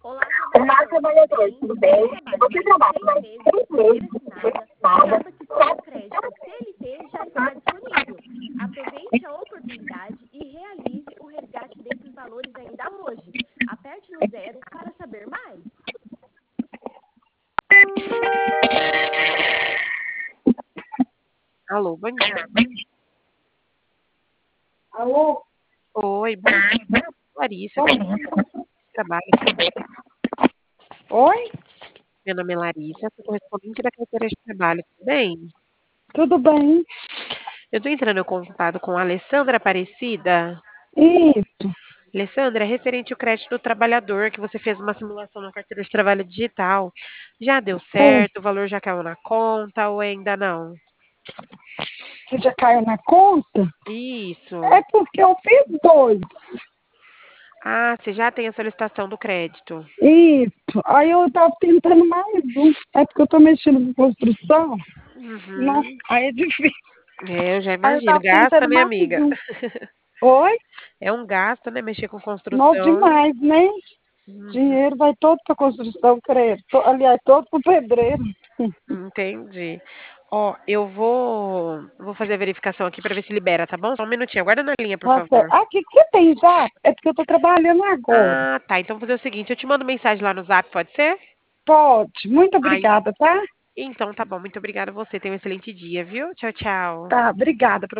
Olá, Olá, trabalhador, tudo trabalhador, bem? tudo Você bem? trabalha Você mais trabalha 6 mais meses sem 6 carteira meses assinada, nada, saiba que seu só crédito CLT já está disponível. Aproveite a oportunidade e realize o resgate desses valores ainda hoje. Aperte no zero para saber mais. Alô, bom dia. Alô? Oi, bom dia. Larissa, eu tenho trabalho, tudo bem? Oi? Meu nome é Larissa, sou correspondente da carteira de trabalho, tudo bem? Tudo bem? Eu estou entrando em contato com a Alessandra Aparecida. Isso. Alessandra, é referente ao crédito do trabalhador, que você fez uma simulação na carteira de trabalho digital. Já deu É, certo? O valor já caiu na conta ou ainda não? você já caiu na conta? Isso. É porque eu fiz dois. Ah, você já tem a solicitação do crédito. Isso. Aí eu tava tentando mais um. É porque eu tô mexendo com construção. Não, Uhum. aí é difícil. É, eu já Aí eu imagino. tava Gasta, tentando né, mais amiga? um. Oi? É um gasto, né, mexer com Não construção. demais, né? Uhum. Dinheiro vai todo para construção, creio. Aliás, todo para o pedreiro. Entendi. Ó, eu vou fazer a verificação aqui para ver se libera, tá bom? Só um minutinho. Aguarda na linha, por Tá certo. favor. Aqui, que você tem zap? É porque eu tô trabalhando agora. Ah, tá. Então vou fazer o seguinte, eu te mando mensagem lá no Zap, pode ser? Pode. Muito Ai, obrigada, tá? então tá bom. Muito obrigada a você. Tenha um excelente dia, viu? Tchau, tchau. Tá, obrigada.